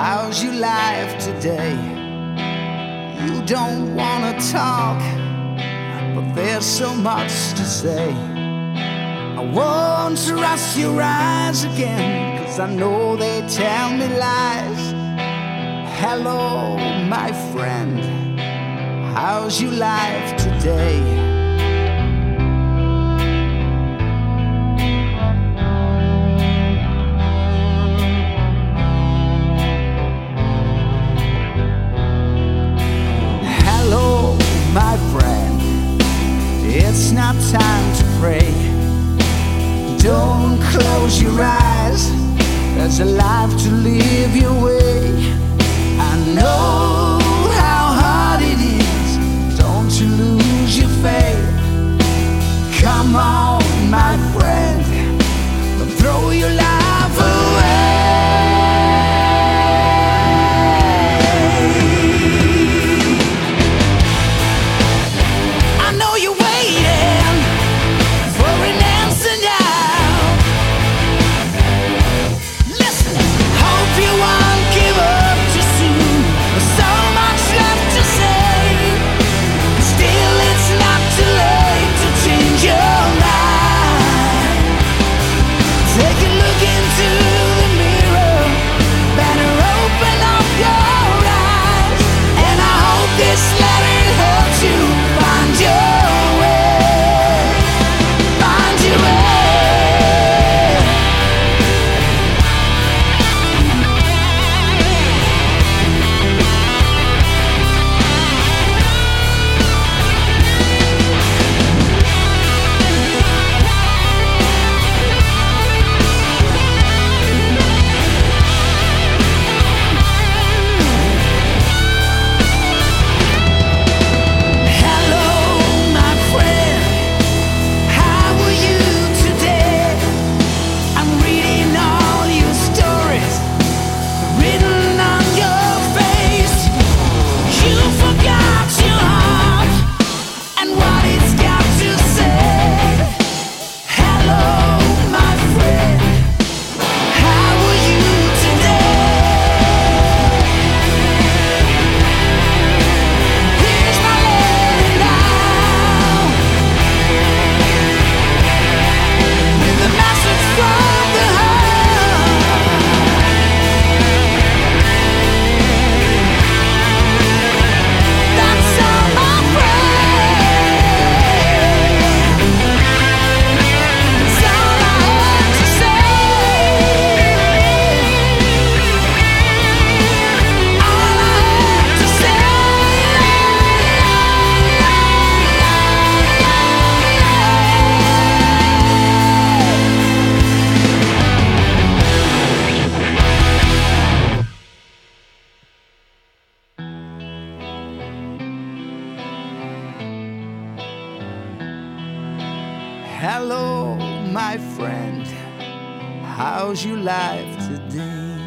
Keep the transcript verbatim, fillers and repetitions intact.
how's your life today? You don't wanna talk, but there's so much to say. I won't trust your eyes again, 'cause I know they tell me lies. Hello, my friend, how's your life today? Hello, my friend, it's not time to pray. Don't close your eyes, there's a life to live your way. I know how hard it is, don't you lose your faith. Come on, my friend, throw your life away. I know you're waiting for an answer now. Listen, hope you won't give up too soon. There's so much left to say. Still, it's not too late to change your mind. Take a look into the mirror, better open up your eyes. And I hope this letter helps you find your way. Find your way. Hello, my friend, how are you today? I'm reading all your stories written on your face. You forgot your heart and what it's got to say. Hello, my friend, how are you today? Here's my letter now, with a message from the heart. That's all, my friend. That's all I have to say. All I have to say. Hello, my friend, how's your life today?